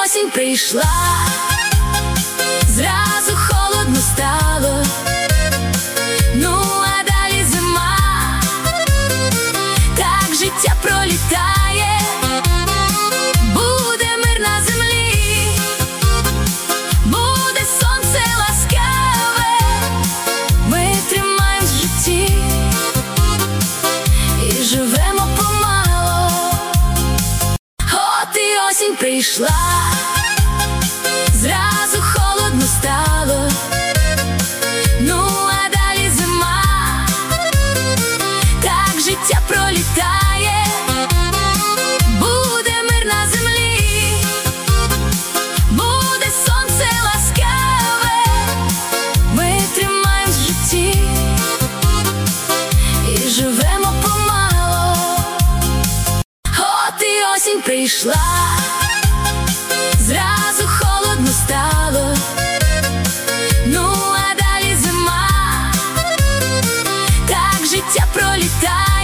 осінь прийшла, зразу холодно стало, ну а далі зима, так життя пролітає, буде мир на землі, буде сонце ласкаве, ми тримаємось в житті і живемо помало. От і осінь прийшла, зразу холодно стало, ну а далі зима, так життя пролітає, буде мир на землі, буде сонце ласкаве, ми тримаємось в житті і живемо помало. От і осінь прийшла, зразу холодно стало, ну а далі зима, так життя пролітає.